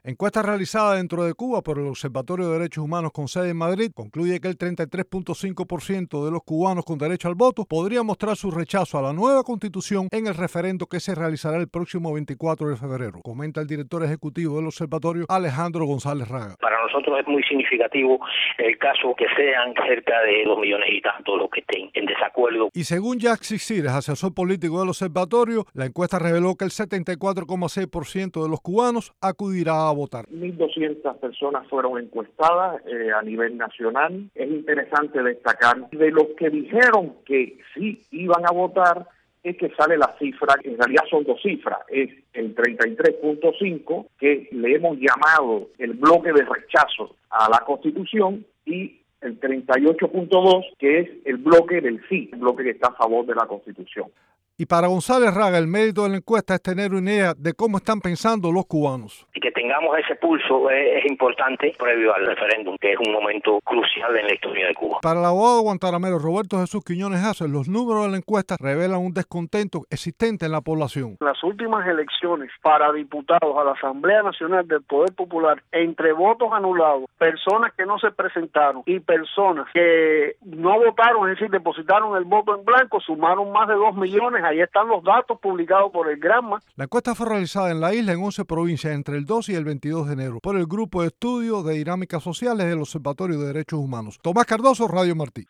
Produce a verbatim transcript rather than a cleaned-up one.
Encuesta realizada dentro de Cuba por el Observatorio de Derechos Humanos con sede en Madrid concluye que el treinta y tres punto cinco por ciento de los cubanos con derecho al voto podría mostrar su rechazo a la nueva Constitución en el referendo que se realizará el próximo veinticuatro de febrero, comenta el director ejecutivo del observatorio, Alejandro González Raga. Para nosotros es muy significativo el caso que sean cerca de dos millones y tanto los que estén en desacuerdo. Y según Jack Sixires, asesor político del observatorio, la encuesta reveló que el setenta y cuatro coma seis por ciento de los cubanos acudirá a votar. mil doscientas personas fueron encuestadas eh, a nivel nacional. Es interesante destacar de los que dijeron que sí iban a votar, es que sale la cifra, en realidad son dos cifras, es el treinta y tres punto cinco, que le hemos llamado el bloque de rechazo a la Constitución, y el treinta y ocho punto dos, que es el bloque del sí, el bloque que está a favor de la Constitución. Y para González Raga, el mérito de la encuesta es tener una idea de cómo están pensando los cubanos. Y que tengamos ese pulso es, es importante previo al referéndum, que es un momento crucial en la historia de Cuba. Para el abogado guantanamero Roberto Jesús Quiñones Hacer, los números de la encuesta revelan un descontento existente en la población. Las últimas elecciones para diputados a la Asamblea Nacional del Poder Popular, entre votos anulados, personas que no se presentaron y personas que no votaron, es decir, depositaron el voto en blanco, sumaron más de dos millones. Ahí están los datos publicados por el Granma. La encuesta fue realizada en la isla en once provincias entre el dos y el veintidós de enero por el Grupo de Estudio de Dinámicas Sociales del Observatorio de Derechos Humanos. Tomás Cardoso, Radio Martí.